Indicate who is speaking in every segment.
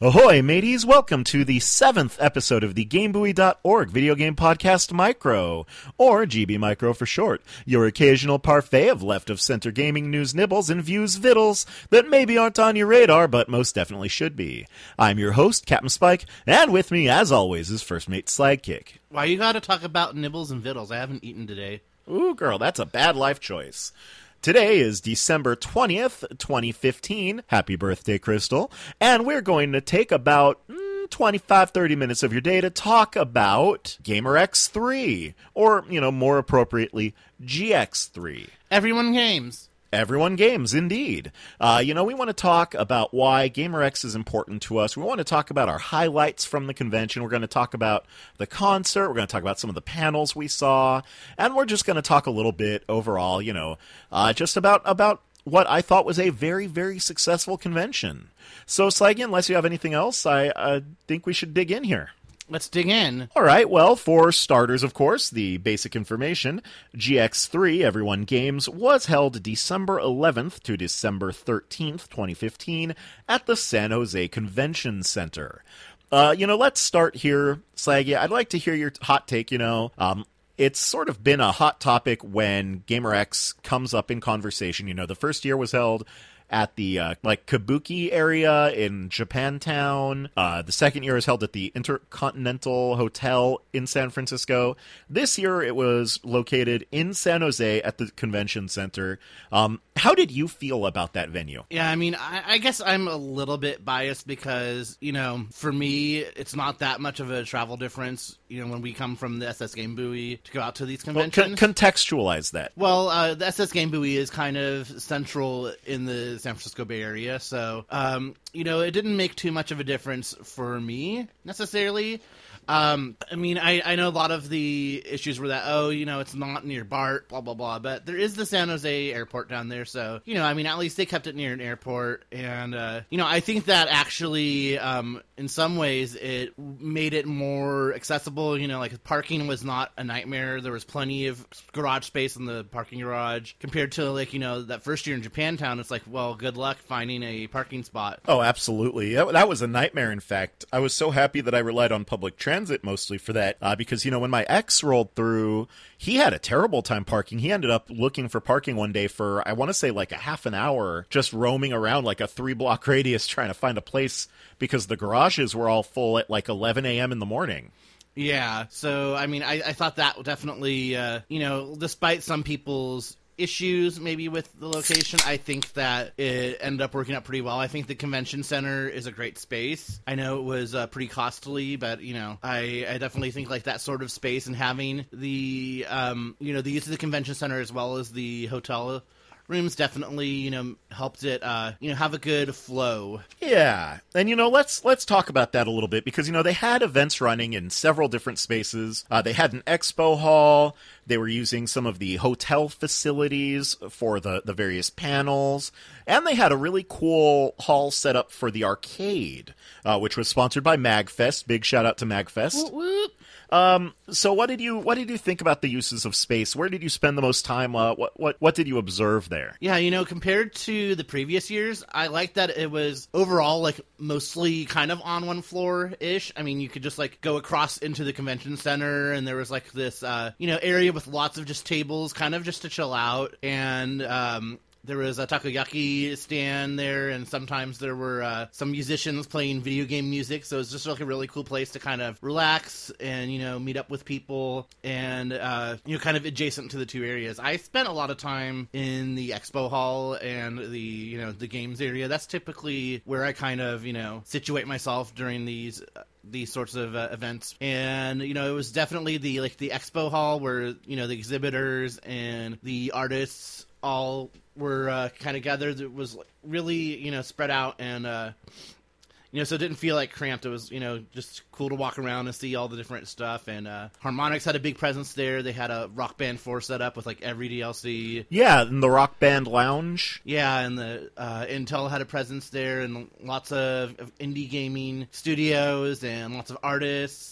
Speaker 1: Ahoy, mateys! Welcome to the 7th episode of the GameBuoy.org video game podcast Micro, or GB Micro for short, your occasional parfait of left-of-center gaming news nibbles and views vittles that maybe aren't on your radar, but most definitely should be. I'm your host, Captain Spike, and with me, as always, is First Mate Slagkick.
Speaker 2: Why you gotta talk about nibbles and vittles? I haven't eaten today.
Speaker 1: Ooh, girl, that's a bad life choice. Today is December 20th, 2015. Happy birthday, Crystal. And we're going to take about 25-30 minutes of your day to talk about GamerX3, or, more appropriately, GX3.
Speaker 2: Everyone games.
Speaker 1: Everyone games, indeed. We want to talk about why GamerX is important to us. We want to talk about our highlights from the convention. We're going to talk about the concert. We're going to talk about some of the panels we saw. And we're just going to talk a little bit overall, just about what I thought was a very, very successful convention. So, Slaggy, unless you have anything else, I think we should dig in here.
Speaker 2: Let's dig in.
Speaker 1: All right, well, for starters, of course, the basic information, GX3, Everyone Games, was held December 11th to December 13th, 2015, at the San Jose Convention Center. Let's start here, Slaggy. I'd like to hear your hot take, It's sort of been a hot topic when GamerX comes up in conversation. The first year was held at the Kabuki area in Japantown. The second year is held at the Intercontinental Hotel in San Francisco. This year it was located in San Jose at the Convention Center. How did you feel about that venue?
Speaker 2: Yeah, I guess I'm a little bit biased because, for me, it's not that much of a travel difference, when we come from the SS Game Buoy to go out to these conventions.
Speaker 1: Well, contextualize that.
Speaker 2: Well, the SS Game Buoy is kind of central in the San Francisco Bay Area, so, it didn't make too much of a difference for me, necessarily. I know a lot of the issues were that, it's not near BART, blah, blah, blah, but there is the San Jose airport down there, so, at least they kept it near an airport, and, I think that actually, in some ways, it made it more accessible, parking was not a nightmare, there was plenty of garage space in the parking garage, compared to, that first year in Japantown, it's like, well, good luck finding a parking spot.
Speaker 1: Oh, absolutely. That was a nightmare, in fact. I was so happy that I relied on public transit mostly for that, because, when my ex rolled through, he had a terrible time parking. He ended up looking for parking one day for, I want to say, a half an hour, just roaming around a 3-block radius trying to find a place because the garages were all full at 11 a.m. in the morning.
Speaker 2: Yeah, so, I thought that definitely, despite some people's issues maybe with the location, I think that it ended up working out pretty well. I think the convention center is a great space. I know it was pretty costly, but I definitely think that sort of space and having the the use of the convention center as well as the hotel rooms definitely, helped it, have a good flow.
Speaker 1: Yeah. And, let's talk about that a little bit because, they had events running in several different spaces. They had an expo hall. They were using some of the hotel facilities for the various panels. And they had a really cool hall set up for the arcade, which was sponsored by MagFest. Big shout out to MagFest.
Speaker 2: Whoop, whoop.
Speaker 1: So what did you think about the uses of space? Where did you spend the most time? What did you observe there?
Speaker 2: Yeah, compared to the previous years, I liked that it was overall mostly kind of on one floor-ish. You could just go across into the convention center and there was this area with lots of just tables kind of just to chill out, and there was a takoyaki stand there, and sometimes there were some musicians playing video game music, so it was just a really cool place to kind of relax and, meet up with people, and, kind of adjacent to the two areas. I spent a lot of time in the expo hall and the games area. That's typically where I kind of, situate myself during these sorts of events, and it was definitely the expo hall where the exhibitors and the artists all were kind of gathered. It was really spread out, and so it didn't feel cramped. It was just cool to walk around and see all the different stuff, and Harmonix had a big presence there. They had a Rock Band 4 set up with every DLC.
Speaker 1: Yeah, in the Rock Band Lounge.
Speaker 2: Yeah, and the Intel had a presence there, and lots of indie gaming studios and lots of artists.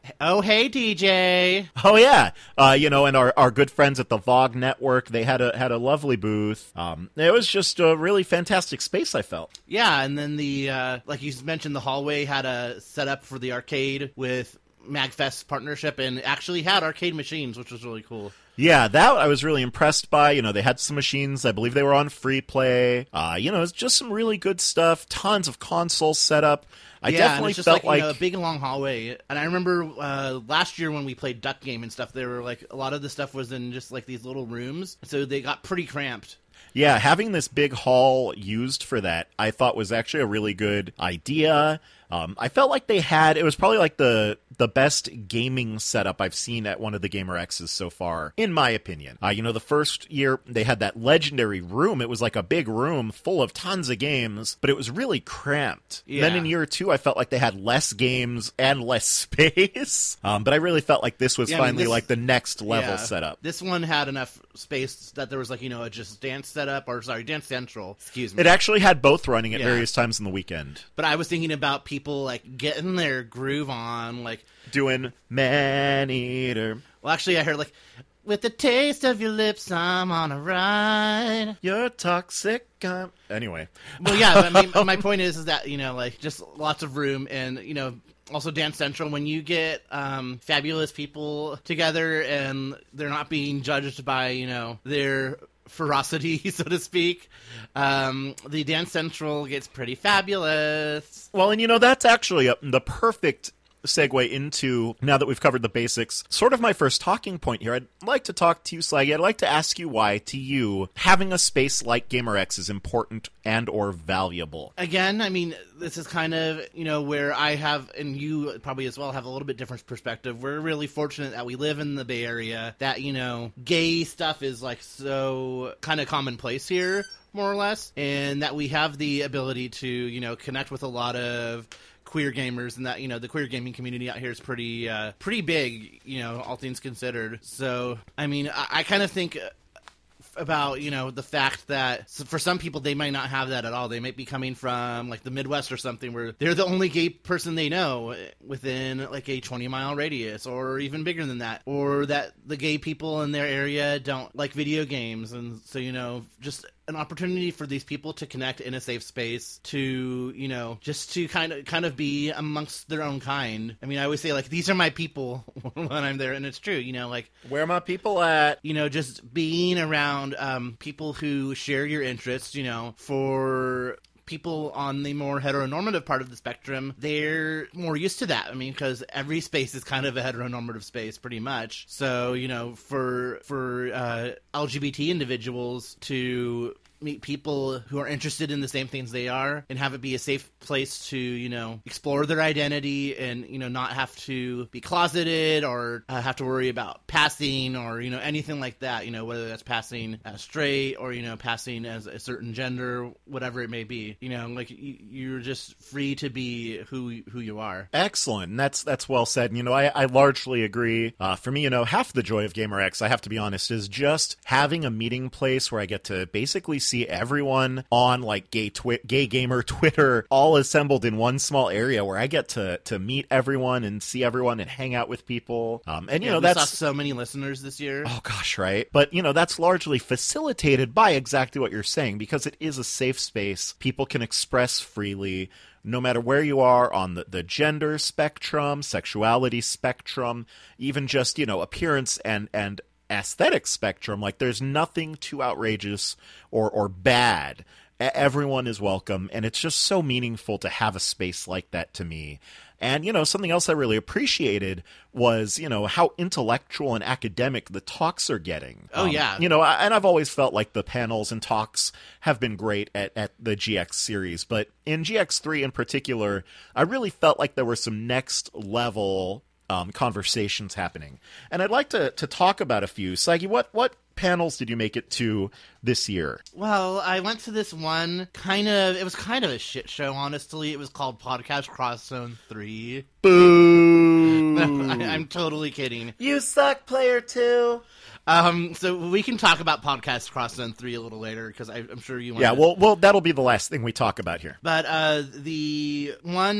Speaker 2: Oh, hey, DJ.
Speaker 1: Oh yeah, and our good friends at the VOG Network, they had a lovely booth. It was just a really fantastic space, I felt.
Speaker 2: Yeah, and then the like you mentioned, the hallway had a setup for the arcade with MagFest partnership, and actually had arcade machines, which was really cool.
Speaker 1: Yeah, that I was really impressed by. They had some machines. I believe they were on free play. It was just some really good stuff. Tons of consoles set up. I definitely
Speaker 2: just
Speaker 1: felt
Speaker 2: like a big long hallway. And I remember last year when we played Duck Game and stuff, there were like a lot of the stuff was in just like these little rooms, so they got pretty cramped.
Speaker 1: Yeah, having this big hall used for that, I thought was actually a really good idea. I felt like it was probably like the best gaming setup I've seen at one of the Gamer X's so far, in my opinion. The first year they had that legendary room. It was like a big room full of tons of games, but it was really cramped.
Speaker 2: Yeah.
Speaker 1: Then in year 2, I felt like they had less games and less space. But I really felt like this was finally like the next level setup.
Speaker 2: This one had enough space that there was like, a just Dance Dance Central, excuse me.
Speaker 1: It actually had both running at various times in the weekend.
Speaker 2: But I was thinking about people like getting their groove on, like
Speaker 1: doing Man-Eater.
Speaker 2: Well, actually, I heard like, with the taste of your lips, I'm on a ride.
Speaker 1: You're toxic. Anyway.
Speaker 2: Well, yeah. I mean, my point is that like just lots of room, and also Dance Central, when you get fabulous people together and they're not being judged by their ferocity, so to speak, the Dance Central gets pretty fabulous.
Speaker 1: Well, and that's actually the perfect segue into, now that we've covered the basics, sort of my first talking point here. I'd like to talk to you, Slaggy. I'd like to ask you why, to you, having a space like GamerX is important and or valuable.
Speaker 2: Again, I mean, this is kind of, where I have, and you probably as well, have a little bit different perspective. We're really fortunate that we live in the Bay Area, that, gay stuff is like so kind of commonplace here, more or less, and that we have the ability to, connect with a lot of queer gamers, and that the queer gaming community out here is pretty big, all things considered. So I mean, I kind of think about the fact that for some people they might not have that at all. They might be coming from like the Midwest or something, where they're the only gay person they know within like a 20-mile radius, or even bigger than that, or that the gay people in their area don't like video games, and so just an opportunity for these people to connect in a safe space, to just to kind of be amongst their own kind. I mean, I always say like, these are my people when I'm there, and it's true. Like,
Speaker 1: where are my people at?
Speaker 2: Just being around people who share your interests. For people on the more heteronormative part of the spectrum, they're more used to that. I mean, because every space is kind of a heteronormative space, pretty much. So, for LGBT individuals to meet people who are interested in the same things they are, and have it be a safe place to, explore their identity, and, not have to be closeted, or have to worry about passing, or, anything like that, whether that's passing as straight, or, passing as a certain gender, whatever it may be, like you're just free to be who you are.
Speaker 1: Excellent. And that's well said. I largely agree. For me, half the joy of GamerX, I have to be honest, is just having a meeting place where I get to basically see everyone on like gay gamer Twitter all assembled in one small area, where I get to meet everyone and see everyone and hang out with people. And
Speaker 2: we saw so many listeners this year.
Speaker 1: Oh gosh, right. But that's largely facilitated by exactly what you're saying, because it is a safe space. People can express freely, no matter where you are on the gender spectrum, sexuality spectrum, even just, appearance and aesthetic spectrum. Like, there's nothing too outrageous or bad. Everyone is welcome, and it's just so meaningful to have a space like that to me. And, something else I really appreciated was, how intellectual and academic the talks are getting.
Speaker 2: Oh, yeah.
Speaker 1: And I've always felt like the panels and talks have been great at the GX series. But in GX3 in particular, I really felt like there were some next level conversations happening. And I'd like to talk about a few. Sagi, what panels did you make it to this year?
Speaker 2: Well, I went to this one, it was kind of a shit show, honestly. It was called Podcast Cross Zone 3.
Speaker 1: Boo!
Speaker 2: I'm totally kidding.
Speaker 1: You suck, player 2.
Speaker 2: So we can talk about Podcast Cross Zone 3 a little later, because I'm sure you want
Speaker 1: to... Yeah, well, that'll be the last thing we talk about here.
Speaker 2: But the one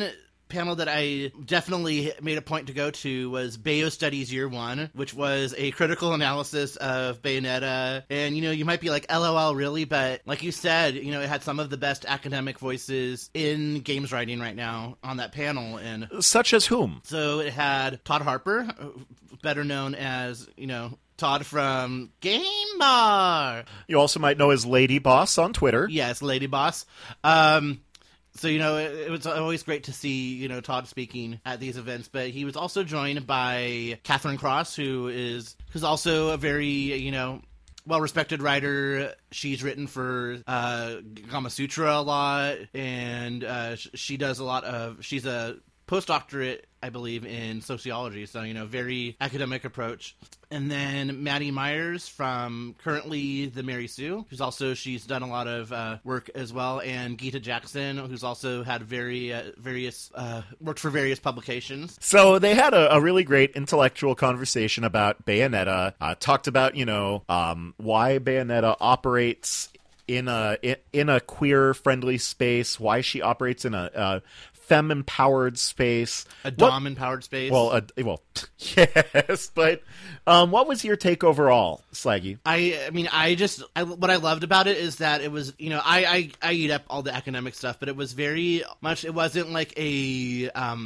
Speaker 2: panel that I definitely made a point to go to was Bayo Studies Year One, which was a critical analysis of Bayonetta. And, you might be like, LOL, really? But like you said, it had some of the best academic voices in games writing right now on that panel. And
Speaker 1: such as whom?
Speaker 2: So it had Todd Harper, better known as, Todd from Game Bar.
Speaker 1: You also might know as Lady Boss on Twitter.
Speaker 2: Yes, Lady Boss. So, it was always great to see, Todd speaking at these events, but he was also joined by Catherine Cross, who's also a very, well-respected writer. She's written for Gama Sutra a lot, and she does a lot of, she's a postdoctorate, I believe, in sociology, so, very academic approach. And then Maddie Myers from currently the Mary Sue, she's done a lot of work as well, and Geeta Jackson, who's also had worked for various publications.
Speaker 1: So they had a really great intellectual conversation about Bayonetta, talked about, why Bayonetta operates in a queer-friendly space, why she operates in a femme-empowered space.
Speaker 2: A dom-empowered space.
Speaker 1: Well, yes, but what was your take overall, Slaggy?
Speaker 2: What I loved about it is that it was, I eat up all the academic stuff, but it was very much, it wasn't like a,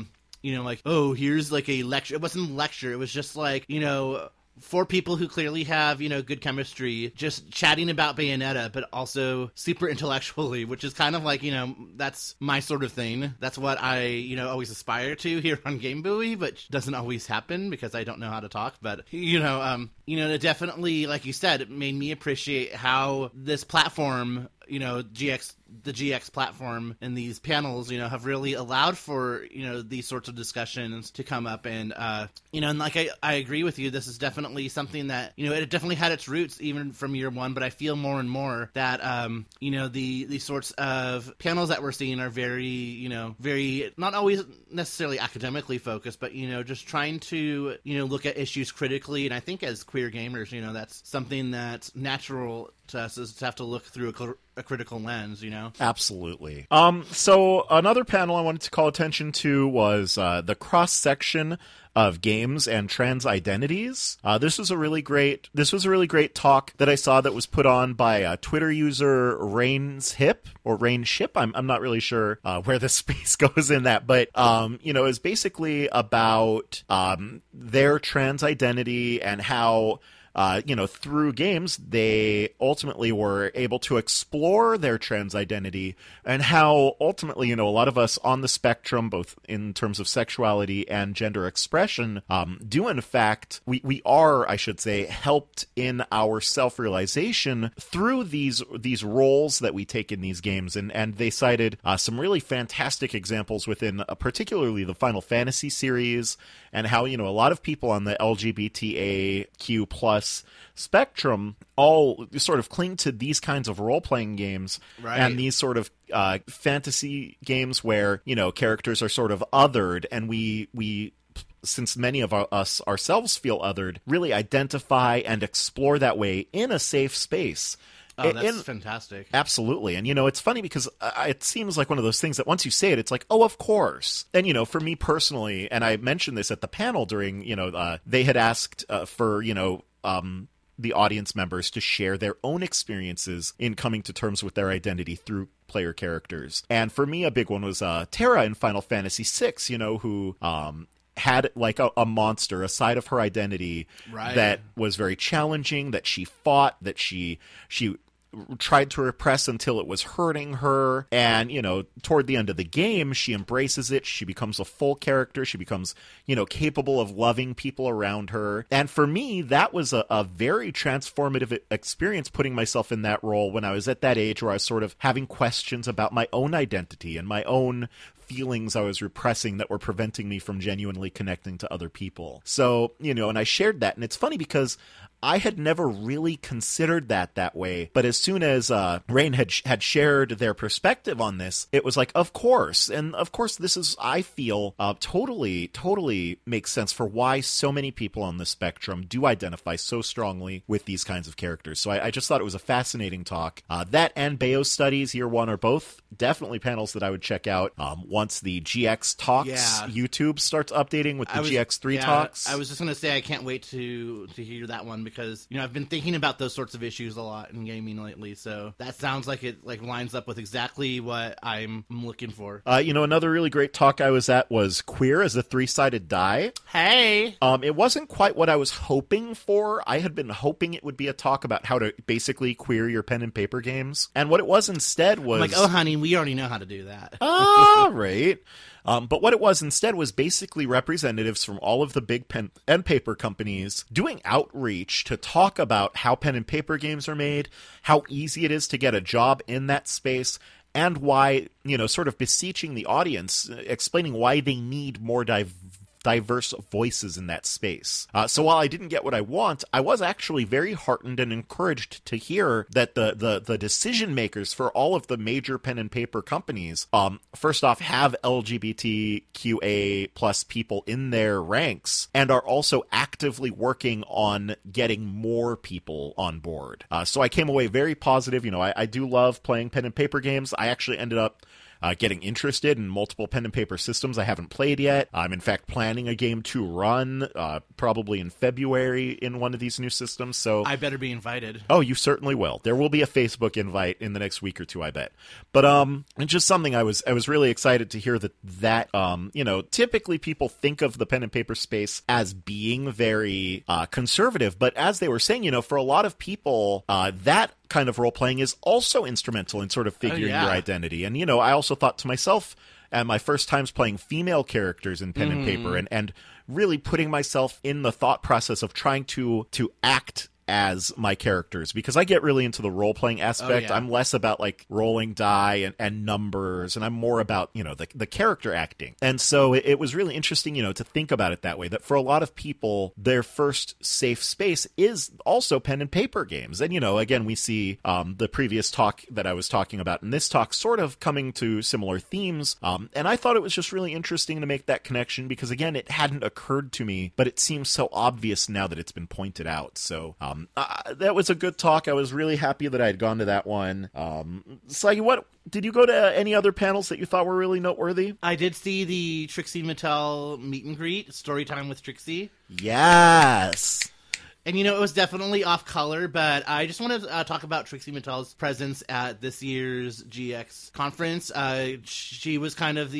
Speaker 2: oh, here's like a lecture. It wasn't a lecture. It was just like, four people who clearly have, good chemistry, just chatting about Bayonetta, but also super intellectually, which is kind of like, that's my sort of thing. That's what I, always aspire to here on Game Buoy, but doesn't always happen because I don't know how to talk. But, it definitely, like you said, it made me appreciate how this platform, the GX platform and these panels, have really allowed for, these sorts of discussions to come up. And, and like I agree with you, this is definitely something that, it definitely had its roots even from year one, but I feel more and more that, these sorts of panels that we're seeing are very, very, not always necessarily academically focused, but, just trying to, look at issues critically. And I think as queer gamers, that's something that's natural to us, is to have to look through a critical lens,
Speaker 1: Absolutely. So another panel I wanted to call attention to was the cross-section of games and trans identities. This was a really great talk that I saw that was put on by Twitter user Rainship. I'm not really sure where the space goes in that, but is basically about their trans identity and how through games, they ultimately were able to explore their trans identity, and how ultimately, a lot of us on the spectrum, both in terms of sexuality and gender expression, do in fact, we are, I should say, helped in our self-realization through these roles that we take in these games. And they cited some really fantastic examples within particularly the Final Fantasy series, and how, a lot of people on the LGBTQ plus spectrum all sort of cling to these kinds of role-playing games, right, and these sort of fantasy games where, characters are sort of othered, and we since many of us ourselves feel othered, really identify and explore that way in a safe space.
Speaker 2: Oh, that's fantastic.
Speaker 1: Absolutely. And, it's funny because it seems like one of those things that once you say it, it's like, oh, of course. And, for me personally, and I mentioned this at the panel during, they had asked for, the audience members to share their own experiences in coming to terms with their identity through player characters. And for me, a big one was Terra in Final Fantasy VI, who had like a monster, a side of her identity, right, that was very challenging, that she fought, that she tried to repress until it was hurting her. And, toward the end of the game, she embraces it. She becomes a full character. She becomes, capable of loving people around her. And for me, that was a very transformative experience, putting myself in that role when I was at that age where I was sort of having questions about my own identity and my own feelings I was repressing that were preventing me from genuinely connecting to other people. So, and I shared that. And it's funny because I had never really considered that way. But as soon as Rain had shared their perspective on this, it was like, of course. And of course, this is, I feel, totally makes sense for why so many people on the spectrum do identify so strongly with these kinds of characters. So I just thought it was a fascinating talk. That and Bayo Studies Year 1 are both definitely panels that I would check out once the GX Talks YouTube starts updating with the GX3 Talks.
Speaker 2: I was just going to say I can't wait to hear that one because, I've been thinking about those sorts of issues a lot in gaming lately, so that sounds like it lines up with exactly what I'm looking for.
Speaker 1: Another really great talk I was at was Queer as a Three-Sided Die.
Speaker 2: Hey!
Speaker 1: It wasn't quite what I was hoping for. I had been hoping it would be a talk about how to basically queer your pen and paper games, and what it was instead was...
Speaker 2: I'm like, oh honey, we already know how to do that.
Speaker 1: All right. But what it was instead was basically representatives from all of the big pen and paper companies doing outreach to talk about how pen and paper games are made, how easy it is to get a job in that space, and why, sort of beseeching the audience, explaining why they need more diverse voices in that space. So while I didn't get what I want, I was actually very heartened and encouraged to hear that the decision makers for all of the major pen and paper companies, first off, have LGBTQA plus people in their ranks and are also actively working on getting more people on board. So I came away very positive. I do love playing pen and paper games. I actually ended up getting interested in multiple pen and paper systems I haven't played yet. I'm in fact planning a game to run probably in February in one of these new systems. So
Speaker 2: I better be invited.
Speaker 1: Oh, you certainly will. There will be a Facebook invite in the next week or two, I bet. But it's just something I was really excited to hear that typically people think of the pen and paper space as being very conservative, but as they were saying, for a lot of people, that kind of role-playing is also instrumental in sort of figuring your identity. And, I also thought to myself, at my first times playing female characters in pen and paper and really putting myself in the thought process of trying to act as my characters, because I get really into the role-playing aspect. I'm less about rolling die and numbers, and I'm more about the character acting. And so it was really interesting to think about it that way, that for a lot of people their first safe space is also pen and paper games. And again, we see the previous talk that I was talking about in this talk sort of coming to similar themes, and I thought it was just really interesting to make that connection, because again, it hadn't occurred to me, but it seems so obvious now that it's been pointed out. So that was a good talk. I was really happy that I had gone to that one. Slaggy, what did you go to any other panels that you thought were really noteworthy?
Speaker 2: I did see the Trixie Mattel meet and greet, story time with Trixie.
Speaker 1: Yes.
Speaker 2: And, it was definitely off color, but I just want to talk about Trixie Mattel's presence at this year's GX conference. She was kind of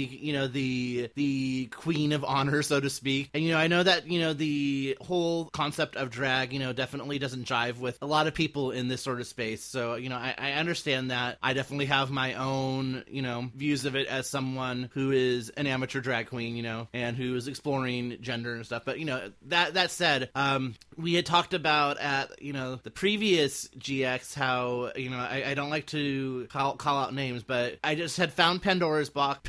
Speaker 2: the queen of honor, so to speak. And, I know that, the whole concept of drag, definitely doesn't jive with a lot of people in this sort of space. So, I understand that. I definitely have my own, views of it as someone who is an amateur drag queen, and who is exploring gender and stuff. But, that said, we had talked about at the previous GX how I don't like to call out names, but I just had found Pandora's box.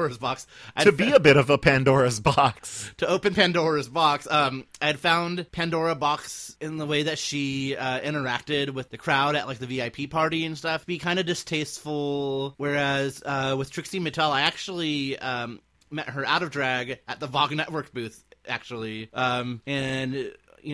Speaker 1: Be a bit of a Pandora's box.
Speaker 2: To open Pandora's box, I had found Pandora box in the way that she interacted with the crowd at the VIP party and stuff be kind of distasteful. Whereas with Trixie Mattel, I actually met her out of drag at the VOG Network booth actually, and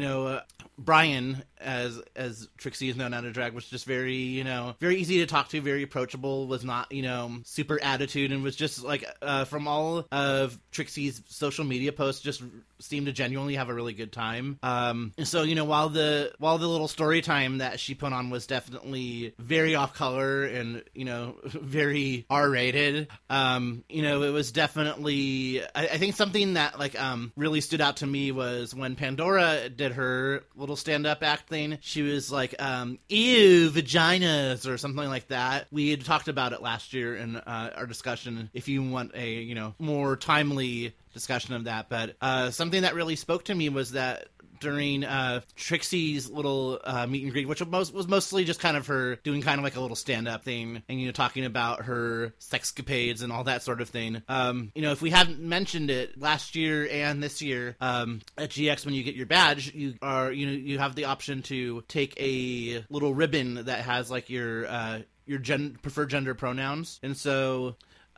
Speaker 2: Brian, as Trixie is known out of drag, was just very, very easy to talk to, very approachable, was not, super attitude, and was just from all of Trixie's social media posts, just seemed to genuinely have a really good time. And so, while the little story time that she put on was definitely very off color and, very R-rated, it was definitely, I think something that really stood out to me was when Pandora did her little stand-up act thing, she was like, ew, vaginas, or something like that. We had talked about it last year in our discussion, if you want a, more timely discussion of that. But something that really spoke to me was that during Trixie's little meet and greet, which was mostly just kind of her doing kind of like a little stand-up thing and, you know, talking about her sexcapades and all that sort of thing. You know, if we hadn't mentioned it last year and this year, at GX, when you get your badge, you have the option to take a little ribbon that has like your preferred gender pronouns. And so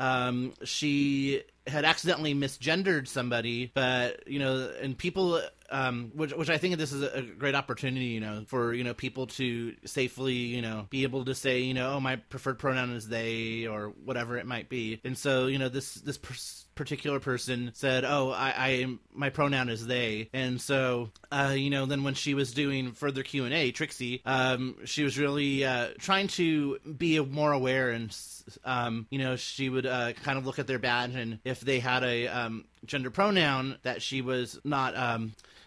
Speaker 2: she had accidentally misgendered somebody, but, you know, and people, which I think this is a great opportunity, you know, for, you know, people to safely, you know, be able to say, you know, oh, my preferred pronoun is they, or whatever it might be. And so, you know, this particular person said, oh, my pronoun is they. And so, you know, then when she was doing further Q&A, Trixie, she was really trying to be more aware, and you know, she would kind of look at their badge, and if they had a gender pronoun that she was not,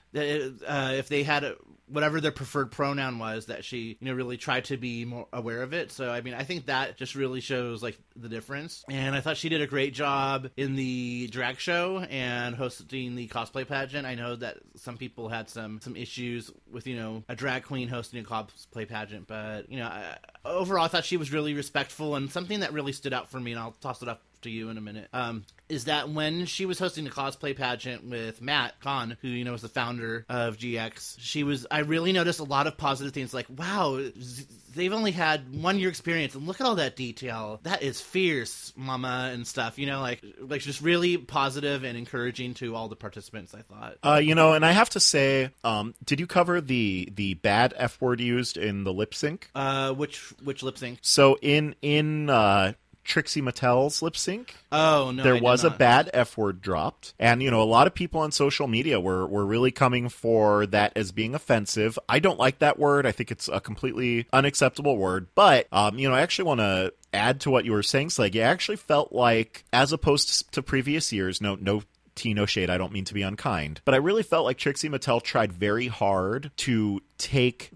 Speaker 2: if they had whatever their preferred pronoun was, that she, you know, really tried to be more aware of it. So, I mean, I think that just really shows, like, the difference. And I thought she did a great job in the drag show and hosting the cosplay pageant. I know that some people had some issues with, you know, a drag queen hosting a cosplay pageant, but, you know, overall, I thought she was really respectful. And something that really stood out for me, and I'll toss it up to you in a minute, is that when she was hosting the cosplay pageant with Matt Kahn, who, you know, is the founder of GX, I really noticed a lot of positive things, like, wow, they've only had 1 year experience, and look at all that detail. That is fierce, mama, and stuff, you know, like just really positive and encouraging to all the participants, I thought.
Speaker 1: You know, and I have to say, did you cover the bad F word used in the lip sync?
Speaker 2: Which lip sync?
Speaker 1: So in Trixie Mattel's lip sync.
Speaker 2: Oh, no,
Speaker 1: there was a bad F word dropped. And, you know, a lot of people on social media were really coming for that as being offensive. I don't like that word. I think it's a completely unacceptable word. But, you know, I actually want to add to what you were saying, Slag. It actually felt like, as opposed to previous years, no tea, no shade, I don't mean to be unkind, but I really felt like Trixie Mattel tried very hard to take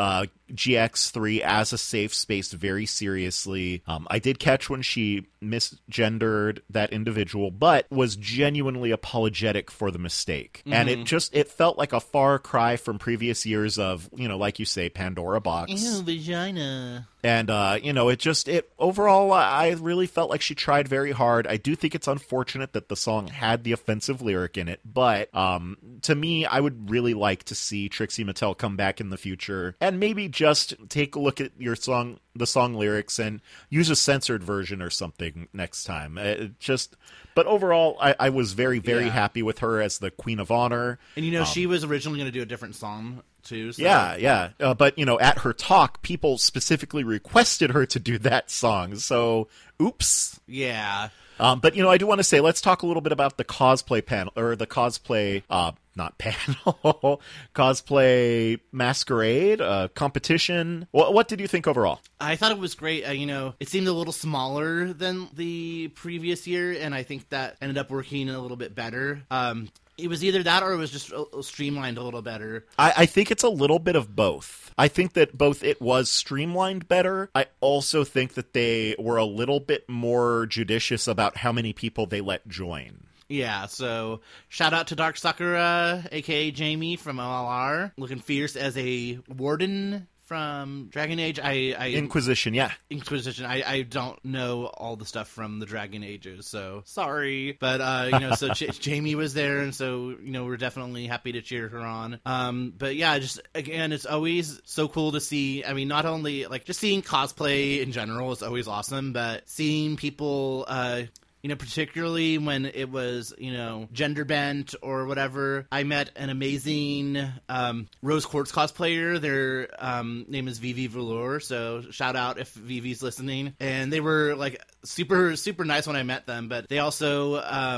Speaker 1: GX3 as a safe space very seriously. I did catch when she misgendered that individual, but was genuinely apologetic for the mistake. Mm-hmm. And it felt like a far cry from previous years of, you know, like you say, Pandora Box.
Speaker 2: Ew, vagina.
Speaker 1: And, you know, overall, I really felt like she tried very hard. I do think it's unfortunate that the song had the offensive lyric in it, but to me, I would really like to see Trixie Mattel come back in the future and maybe just take a look at the song lyrics and use a censored version or something next time. But overall, I was very, very happy with her as the Queen of Honor.
Speaker 2: And, you know, she was originally going to do a different song, too. So.
Speaker 1: Yeah. But, you know, at her talk, people specifically requested her to do that song. So, oops.
Speaker 2: Yeah.
Speaker 1: But, you know, I do want to say, let's talk a little bit about the cosplay panel, or the cosplay, not panel, cosplay masquerade, competition. What did you think overall?
Speaker 2: I thought it was great. You know, it seemed a little smaller than the previous year, and I think that ended up working a little bit better. It was either that or it was just streamlined a little better.
Speaker 1: I think it's a little bit of both. I think that both it was streamlined better. I also think that they were a little bit more judicious about how many people they let join.
Speaker 2: Yeah, so shout out to Dark Sakura, a.k.a. Jamie from OLR, looking fierce as a warden from Dragon Age.
Speaker 1: Inquisition, yeah.
Speaker 2: Inquisition. I don't know all the stuff from the Dragon Ages, so sorry. But, you know, so Jamie was there, and so, you know, we're definitely happy to cheer her on. But yeah, just, again, it's always so cool to see. I mean, not only, like, just seeing cosplay in general is always awesome, but seeing people, you know, particularly when it was, you know, gender bent or whatever. I met an amazing Rose Quartz cosplayer. Their name is Vivi Velour, so shout out if Vivi's listening. And they were, like, super, super nice when I met them, but they also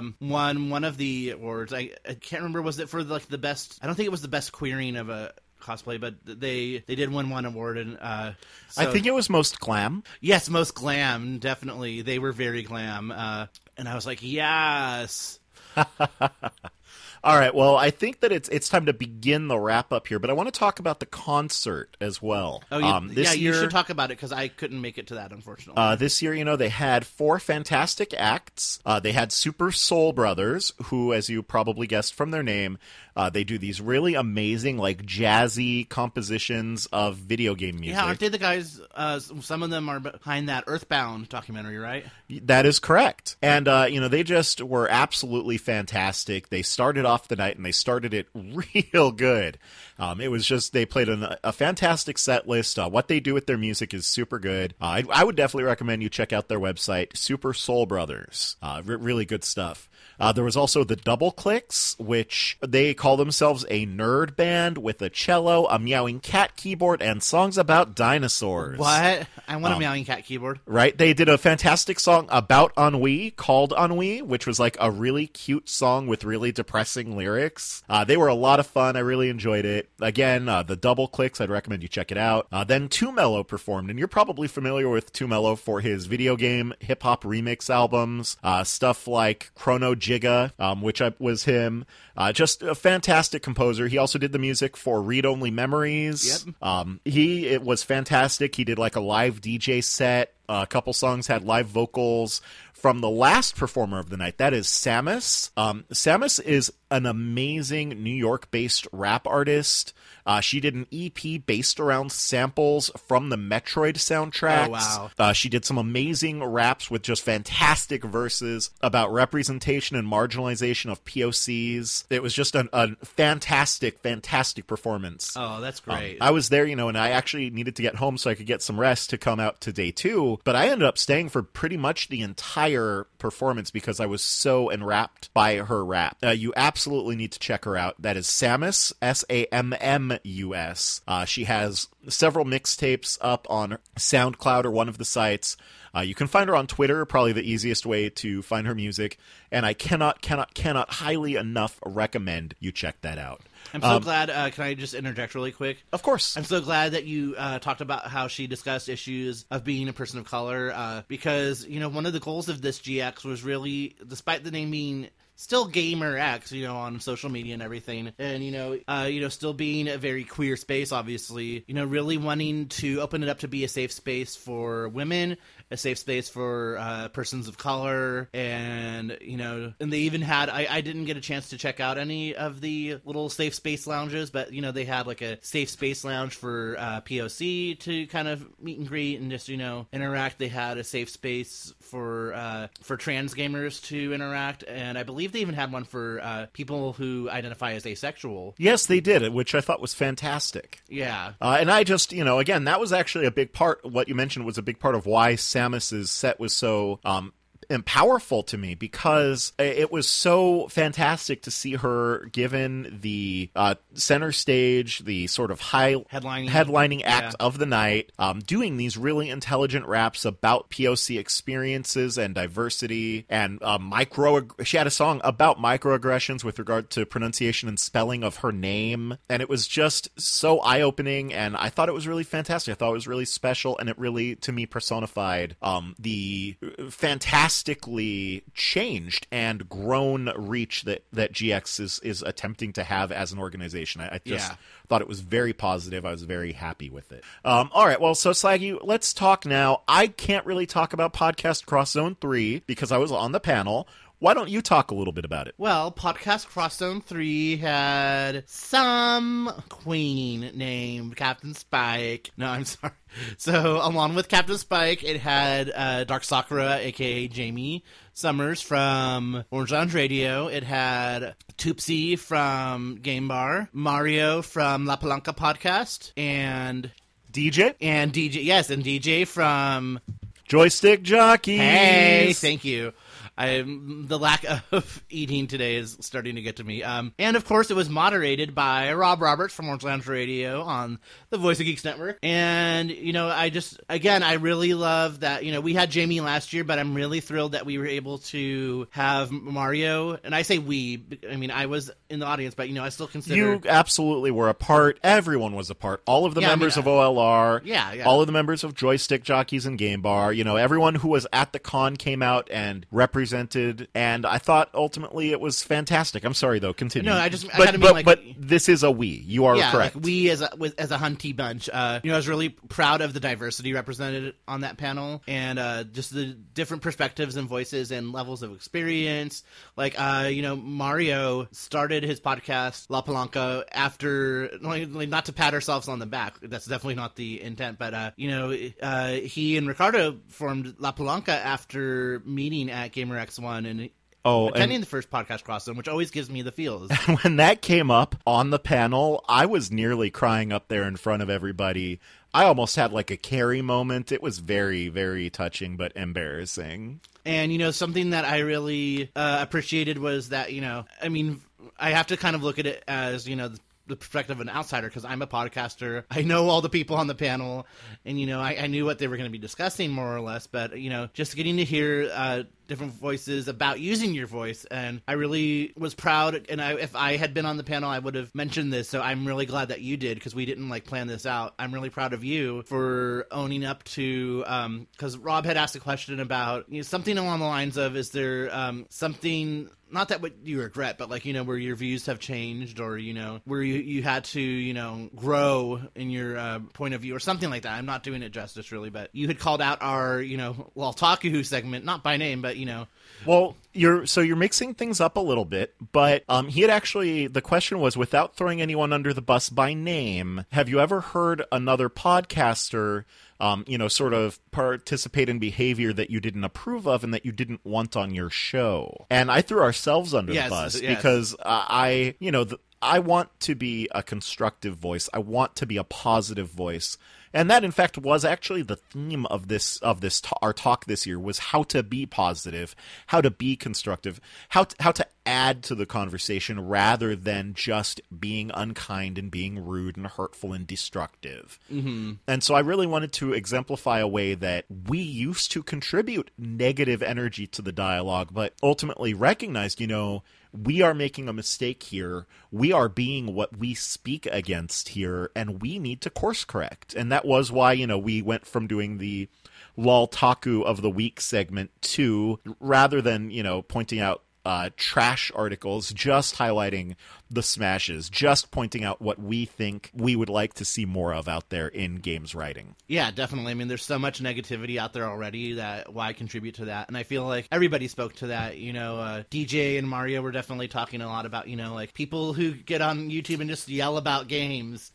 Speaker 2: won one of the awards. I can't remember, was it for, like, the best... I don't think it was the best queering of a cosplay, but they did win one award, and so,
Speaker 1: I think it was most glam.
Speaker 2: Yes, most glam, definitely. They were very glam, and I was like, yes.
Speaker 1: All right, well, I think that it's time to begin the wrap-up here, but I want to talk about the concert as well.
Speaker 2: Oh,
Speaker 1: this
Speaker 2: you
Speaker 1: year,
Speaker 2: should talk about it, because I couldn't make it to that, unfortunately.
Speaker 1: This year, they had 4 fantastic acts. They had Super Soul Brothers, who, as you probably guessed from their name, they do these really amazing, like, jazzy compositions of video game music.
Speaker 2: Yeah, aren't they the guys, some of them are behind that Earthbound documentary, right?
Speaker 1: That is correct. And, they just were absolutely fantastic. They started off the night, and they started it real good. It was just, they played a fantastic set list. What they do with their music is super good. I would definitely recommend you check out their website, Super Soul Brothers. Really good stuff. There was also the Double Clicks, which they call themselves a nerd band with a cello, a meowing cat keyboard, and songs about dinosaurs.
Speaker 2: What? I want a meowing cat keyboard.
Speaker 1: Right? They did a fantastic song about ennui called Ennui, which was like a really cute song with really depressing lyrics. They were a lot of fun. I really enjoyed it. Again, the Double Clicks, I'd recommend you check it out. Then Too Mellow performed, and you're probably familiar with Too Mellow for his video game hip-hop remix albums, stuff like Chrono Jigga, which was him. Just a fantastic composer. He also did the music for Read Only Memories.
Speaker 2: Yep.
Speaker 1: It was fantastic. He did like a live DJ set. A couple songs had live vocals from the last performer of the night. That is Samus. Samus is an amazing New York-based rap artist. She did an EP based around samples from the Metroid soundtracks.
Speaker 2: Oh, wow.
Speaker 1: She did some amazing raps with just fantastic verses about representation and marginalization of POCs. It was just a fantastic, fantastic performance.
Speaker 2: Oh, that's great.
Speaker 1: I was there, and I actually needed to get home so I could get some rest to come out to day 2, but I ended up staying for pretty much the entire performance because I was so enwrapped by her rap. You absolutely need to check her out. That is Samus, Sammus. She has several mixtapes up on SoundCloud or one of the sites. You can find her on Twitter, probably the easiest way to find her music, and I cannot highly enough recommend you check that out.
Speaker 2: I'm so glad, can I just interject really quick?
Speaker 1: Of course.
Speaker 2: I'm so glad that you talked about how she discussed issues of being a person of color, because, one of the goals of this GX was really, despite the name being still Gamer X, on social media and everything, and, still being a very queer space, obviously, really wanting to open it up to be a safe space for women, a safe space for persons of color, and they even had, I didn't get a chance to check out any of the little safe space lounges, but they had like a safe space lounge for POC to kind of meet and greet and just interact. They had a safe space for trans gamers to interact, and I believe they even had one for people who identify as asexual.
Speaker 1: Yes, they did, which I thought was fantastic.
Speaker 2: Yeah.
Speaker 1: And I just, again, that was actually a big part, what you mentioned was a big part of why Samus's set was so and powerful to me, because it was so fantastic to see her given the center stage, the sort of high headlining act of the night, doing these really intelligent raps about POC experiences and diversity and she had a song about microaggressions with regard to pronunciation and spelling of her name, and it was just so eye-opening, and I thought it was really fantastic. I thought it was really special, and it really, to me, personified the fantastically changed and grown reach that GX is attempting to have as an organization. I just thought it was very positive. I was very happy with it. All right, well, so Slaggy, let's talk now. I can't really talk about Podcast Cross Zone 3 because I was on the panel. Why don't you talk a little bit about it?
Speaker 2: Well, Podcast Cross Zone 3 had some queen named Captain Spike. No, I'm sorry. So, along with Captain Spike, it had Dark Sakura, a.k.a. Jamie Summers from Orange Lounge Radio. It had Toopsy from Game Bar, Mario from La Palanca Podcast, and
Speaker 1: DJ?
Speaker 2: And DJ from
Speaker 1: Joystick Jockeys.
Speaker 2: Hey, thank you. The lack of eating today is starting to get to me. And, of course, it was moderated by Rob Roberts from Orange Lounge Radio on the Voice of Geeks Network. And, I really love that, we had Jamie last year, but I'm really thrilled that we were able to have Mario. And I say we, I was in the audience, but, I still consider...
Speaker 1: You absolutely were a part. Everyone was a part. All of the members of OLR.
Speaker 2: Yeah.
Speaker 1: All of the members of Joystick Jockeys and Game Bar. Everyone who was at the con came out and represented represented, and I thought ultimately it was fantastic. I'm sorry, though. Continue.
Speaker 2: No, I had to mean, like...
Speaker 1: But this is a we. You are correct.
Speaker 2: Like we as a hunty bunch. I was really proud of the diversity represented on that panel, and just the different perspectives and voices and levels of experience. Like, Mario started his podcast, La Palanca, after, not to pat ourselves on the back, that's definitely not the intent, but, he and Ricardo formed La Palanca after meeting at GamerX1 and attending the first podcast crossover, which always gives me the feels.
Speaker 1: When that came up on the panel, I was nearly crying up there in front of everybody. I almost had like a Carrie moment. It was very, very touching, but embarrassing.
Speaker 2: And, something that I really appreciated was that, I have to kind of look at it as, the perspective of an outsider, because I'm a podcaster. I know all the people on the panel, and, I knew what they were going to be discussing more or less, but, just getting to hear different voices about using your voice, and I really was proud, and if I had been on the panel, I would have mentioned this, so I'm really glad that you did, because we didn't, plan this out. I'm really proud of you for owning up to, because Rob had asked a question about, something along the lines of, is there something... Not that what you regret, but where your views have changed, or where you had to grow in your point of view, or something like that. I'm not doing it justice really, but you had called out our Taku segment, not by name, but
Speaker 1: Well, you're mixing things up a little bit, but he had actually, the question was, without throwing anyone under the bus by name, have you ever heard another podcaster sort of participate in behavior that you didn't approve of and that you didn't want on your show? And I threw ourselves under the bus because I want to be a constructive voice. I want to be a positive voice. And that, in fact, was actually the theme of our talk this year, was how to be positive, how to be constructive, how to add to the conversation rather than just being unkind and being rude and hurtful and destructive. Mm-hmm. And so I really wanted to exemplify a way that we used to contribute negative energy to the dialogue, but ultimately recognized, we are making a mistake here. We are being what we speak against here, and we need to course correct. And that was why, we went from doing the Lol Taku of the Week segment to, rather than, pointing out trash articles, just highlighting the smashes, just pointing out what we think we would like to see more of out there in games writing.
Speaker 2: Yeah, definitely. I mean, there's so much negativity out there already that why contribute to that? And I feel like everybody spoke to that. DJ and Mario were definitely talking a lot about, people who get on YouTube and just yell about games,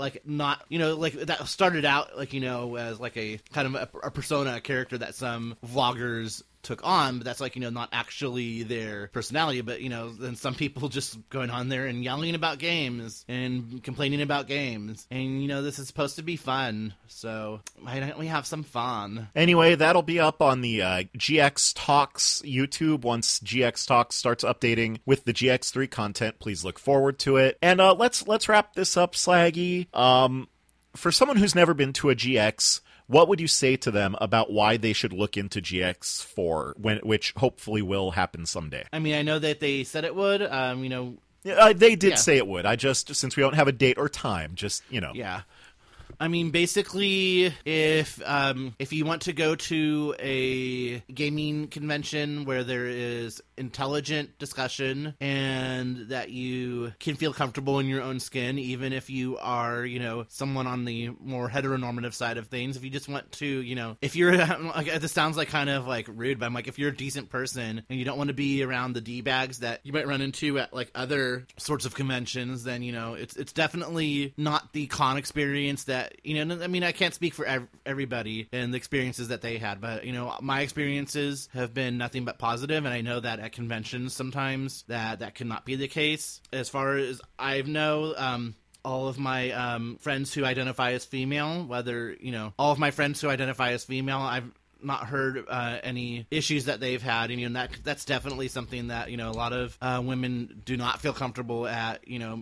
Speaker 2: that started out as a kind of a persona, a character that some vloggers took on, but that's not actually their personality. But then some people just going on there and yelling about games and complaining about games, and this is supposed to be fun, so why don't we have some fun?
Speaker 1: Anyway, that'll be up on the GX Talks YouTube once GX Talks starts updating with the GX3 content. Please look forward to it. And let's wrap this up, Slaggy. For someone who's never been to a GX, what would you say to them about why they should look into GX4, which hopefully will happen someday?
Speaker 2: I mean, I know that they said it would.
Speaker 1: They did say it would. I just, since we don't have a date or time, just.
Speaker 2: Yeah. I mean, basically, if you want to go to a gaming convention where there is intelligent discussion and that you can feel comfortable in your own skin, even if you are, someone on the more heteronormative side of things, if you just want to, if you're, this sounds like kind of like rude, but I'm like, if you're a decent person and you don't want to be around the D-bags that you might run into at other sorts of conventions, then, it's definitely not the con experience that, I mean, I can't speak for everybody and the experiences that they had, but, my experiences have been nothing but positive, and I know that at conventions sometimes that cannot be the case. As far as I know, all of my friends who identify as female, all of my friends who identify as female, I've not heard any issues that they've had, and that's definitely something that a lot of women do not feel comfortable at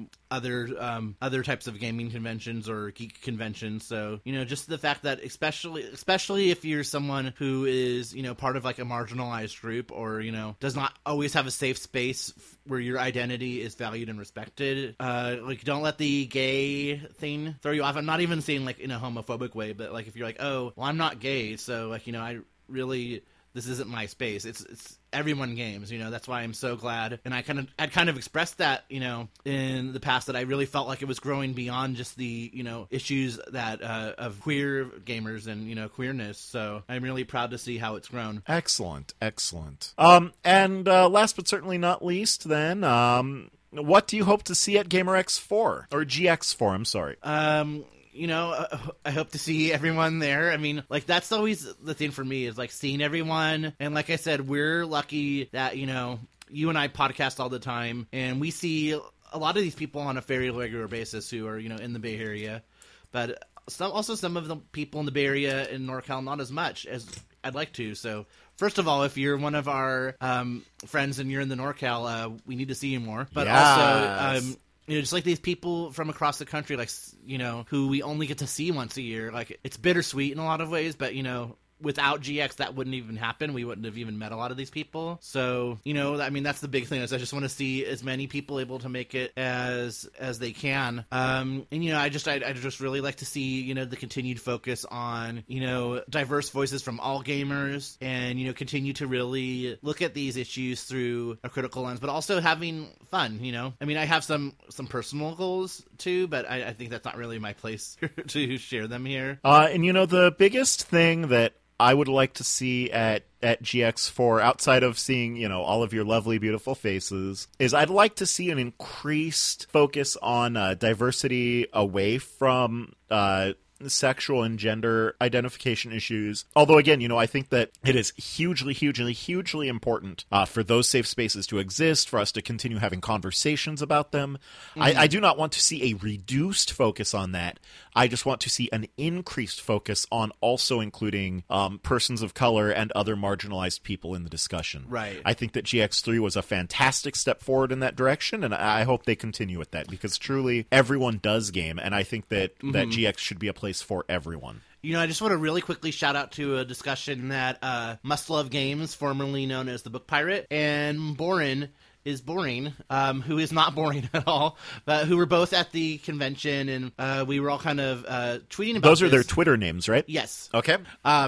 Speaker 2: other types of gaming conventions or geek conventions. So just the fact that especially if you're someone who is part of a marginalized group, or does not always have a safe space where your identity is valued and respected, don't let the gay thing throw you off. I'm not even saying in a homophobic way, but if you're oh, well, I'm not gay, so I really this isn't my space. It's everyone games, that's why I'm so glad. And I'd kind of expressed that, in the past, that I really felt like it was growing beyond just the, issues that, of queer gamers and, queerness. So I'm really proud to see how it's grown.
Speaker 1: Excellent. And last but certainly not least then, what do you hope to see at GamerX4 or GX4? I'm sorry.
Speaker 2: I hope to see everyone there. I mean, like, that's always the thing for me, is like seeing everyone. And like I said, we're lucky that, you and I podcast all the time, and we see a lot of these people on a very regular basis who are, in the Bay Area. But some of the people in the Bay Area in NorCal, not as much as I'd like to. So first of all, if you're one of our friends and you're in the NorCal, we need to see you more. But also, just like these people from across the country, like, who we only get to see once a year. Like, it's bittersweet in a lot of ways, but, without GX, that wouldn't even happen. We wouldn't have even met a lot of these people. So, I mean, that's the big thing, is I just want to see as many people able to make it as they can. And, I just really like to see, the continued focus on, diverse voices from all gamers, and, continue to really look at these issues through a critical lens, but also having fun, I mean, I have some personal goals too, but I think that's not really my place to share them here.
Speaker 1: And, the biggest thing that I would like to see at GX4, outside of seeing, all of your lovely, beautiful faces, is I'd like to see an increased focus on diversity away from sexual and gender identification issues. Although, again, I think that it is hugely, hugely, hugely important for those safe spaces to exist, for us to continue having conversations about them. Mm-hmm. I do not want to see a reduced focus on that. I just want to see an increased focus on also including persons of color and other marginalized people in the discussion.
Speaker 2: Right.
Speaker 1: I think that GX3 was a fantastic step forward in that direction, and I hope they continue with that, because truly everyone does game, and I think that, that GX should be a place for everyone.
Speaker 2: I just want to really quickly shout out to a discussion that Must Love Games, formerly known as the Book Pirate, and Boring, who is not boring at all, but who were both at the convention, and we were all kind of tweeting about
Speaker 1: Those are their Twitter names, right?
Speaker 2: Yes.
Speaker 1: Okay.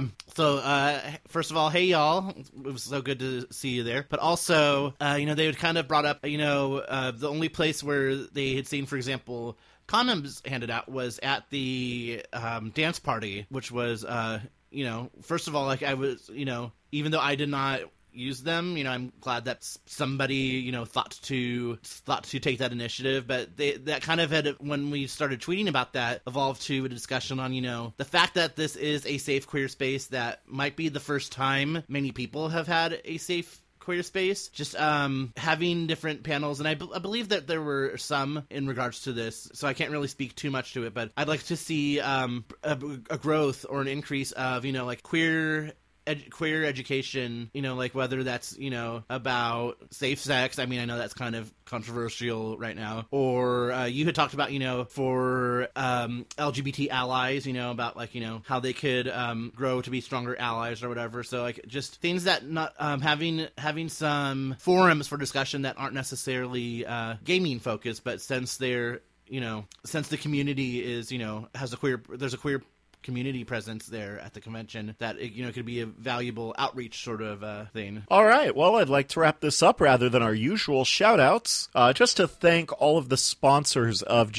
Speaker 2: So, first of all, hey, y'all. It was so good to see you there. But also, they had kind of brought up, the only place where they had seen, for example, condoms handed out was at the dance party, which was, first of all, like, I was, even though I did not use them, I'm glad that somebody, thought to take that initiative. But that kind of had, when we started tweeting about that, evolved to a discussion on, the fact that this is a safe queer space that might be the first time many people have had a safe queer space, just having different panels, and I believe that there were some in regards to this, so I can't really speak too much to it, but I'd like to see a growth or an increase of, like, queer education, like whether that's, about safe sex. I mean, I know that's kind of controversial right now. Or you had talked about, for LGBT allies, about, like, how they could grow to be stronger allies or whatever. So, like, just things that not having some forums for discussion that aren't necessarily gaming focused, but since they're, since the community is, there's a queer community presence there at the convention, that it, could be a valuable outreach sort of thing.
Speaker 1: All right. Well, I'd like to wrap this up rather than our usual shout-outs, just to thank all of the sponsors of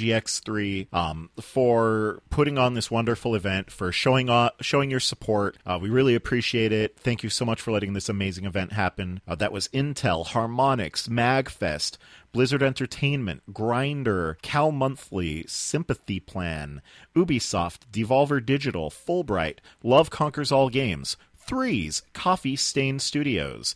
Speaker 1: GX3 for putting on this wonderful event, for showing your support. We really appreciate it. Thank you so much for letting this amazing event happen. That was Intel, Harmonix, MagFest, Blizzard Entertainment, Grindr, Cal Monthly, Sympathy Plan, Ubisoft, Devolver Digital, Fulbright, Love Conquers All Games, Threes, Coffee Stain Studios,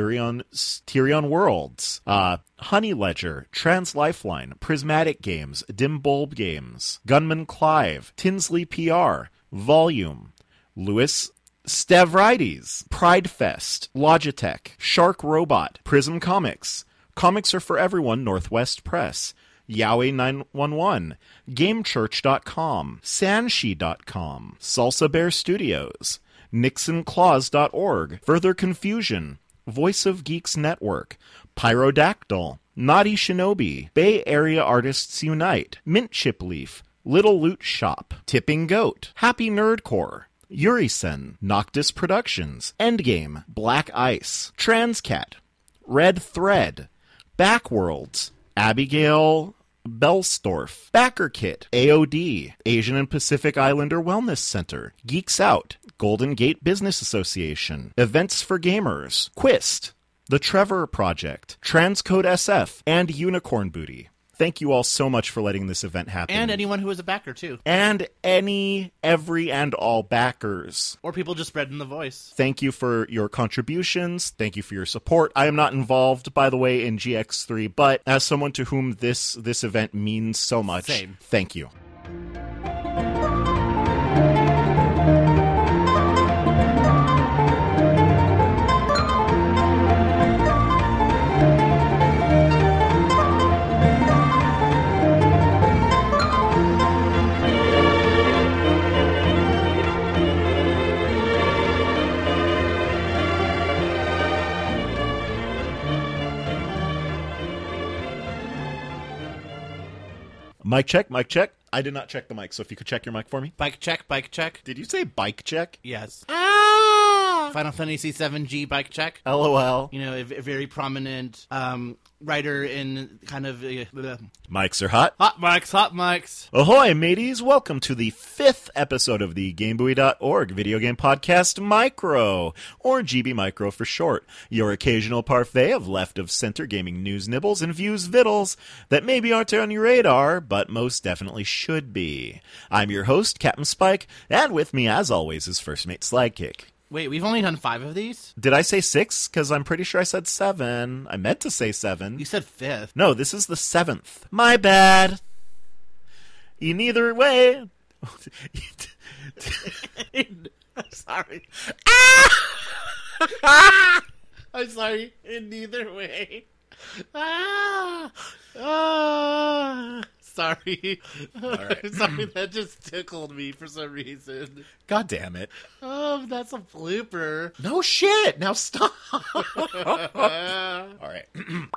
Speaker 1: Tyrion Worlds, Honey Ledger, Trans Lifeline, Prismatic Games, Dim Bulb Games, Gunman Clive, Tinsley PR, Volume, Louis Stavrides, Pride Fest, Logitech, Shark Robot, Prism Comics, Comics Are For Everyone, Northwest Press, Yowie 911, GameChurch.com, Sanshi.com, Salsa Bear Studios, NixonClaws.org, Further Confusion, Voice of Geeks Network, Pyrodactyl, Naughty Shinobi, Bay Area Artists Unite, Mint Chip Leaf, Little Loot Shop, Tipping Goat, Happy Nerdcore, Urisen, Noctis Productions, Endgame, Black Ice, Transcat, Red Thread, Backworlds, Abigail Bellstorff, Backer Kit, AOD, Asian and Pacific Islander Wellness Center, Geeks Out, Golden Gate Business Association, Events for Gamers, Quist, The Trevor Project, Transcode SF, and Unicorn Booty. Thank you all so much for letting this event happen.
Speaker 2: And anyone who was a backer, too.
Speaker 1: And every and all backers.
Speaker 2: Or people just spreading the voice.
Speaker 1: Thank you for your contributions. Thank you for your support. I am not involved, by the way, in GX3, but as someone to whom this event means so much,
Speaker 2: Same.
Speaker 1: Thank you. Mic check, mic check. I did not check the mic, so if you could check your mic for me.
Speaker 2: Bike check, bike check.
Speaker 1: Did you say bike check?
Speaker 2: Yes.
Speaker 1: Ah!
Speaker 2: Final Fantasy VII bike check.
Speaker 1: LOL.
Speaker 2: You know, a very prominent writer in kind of...
Speaker 1: Mics are hot.
Speaker 2: Hot mics, hot mics.
Speaker 1: Ahoy, mateys! Welcome to the 5th episode of the GameBuoy.org video game podcast Micro, or GB Micro for short. Your occasional parfait of left-of-center gaming news nibbles and views vittles that maybe aren't on your radar, but most definitely should be. I'm your host, Captain Spike, and with me, as always, is First Mate Slagkick.
Speaker 2: Wait, we've only done 5 of these?
Speaker 1: Did I say 6? Because I'm pretty sure I said 7. I meant to say 7.
Speaker 2: You said 5th.
Speaker 1: No, this is the 7th. My bad. In either way...
Speaker 2: I'm sorry. I'm sorry. In either way. Sorry.
Speaker 1: All right.
Speaker 2: Sorry, that just tickled me for some reason.
Speaker 1: God damn it.
Speaker 2: Oh, that's a blooper.
Speaker 1: No shit. Now stop. All right.